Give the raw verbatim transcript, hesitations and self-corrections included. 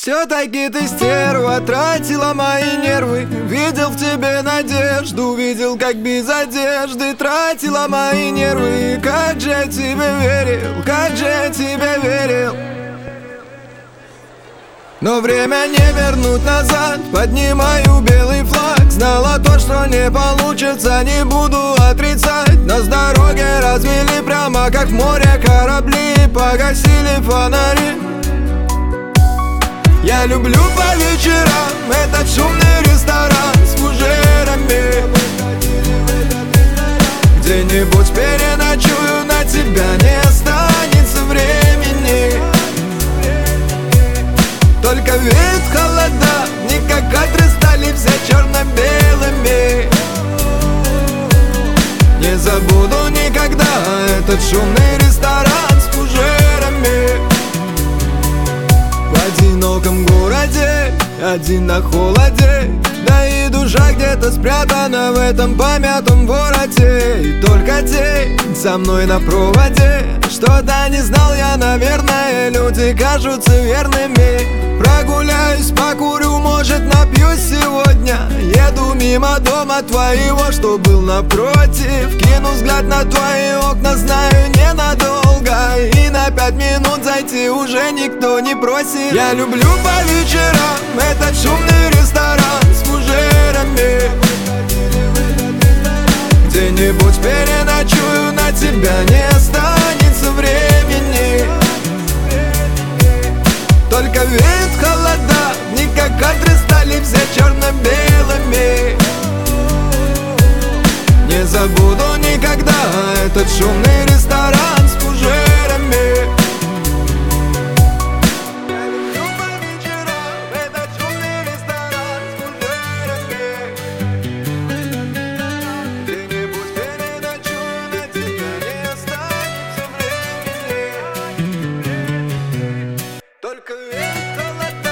Все-таки ты стерва, тратила мои нервы. Видел в тебе надежду, видел, как без одежды тратила мои нервы. Как же я тебе верил, как же я тебе верил. Но время не вернуть назад, поднимаю белый флаг. Знала то, что не получится, не буду отрицать. Нас дороги развели прямо как в море корабли, погасили фонари. Я люблю по вечерам этот шумный ресторан с фужерами. Где-нибудь переночую, на тебя не останется времени. Только веет холода, не как кадры стали все черно-белыми. Не забуду никогда этот шумный ресторан с фужерами. В одиноком городе, один на холоде, да и душа где-то спрятана в этом помятом вороте. И только день со мной на проводе. Что-то не знал я, наверное, люди кажутся верными. Прогуляюсь, покурю, может напьюсь сегодня. Еду мимо дома твоего, что был напротив. Кину взгляд на твои окна, знаю, ненадолго. И на пять минут зайти уже никто не просит. Я люблю по вечерам этот шумный ресторан с фужерами. Где-нибудь переночую, на тебя не останется времени. Только веет холода, не как кадры стали все черно-белыми. Не забуду никогда этот шумный ресторан с фужерами. Я люблю по вечерам этот шумный ресторан с фужерами. Где-нибудь переночую, на тебя не останется времени. Только веет холода.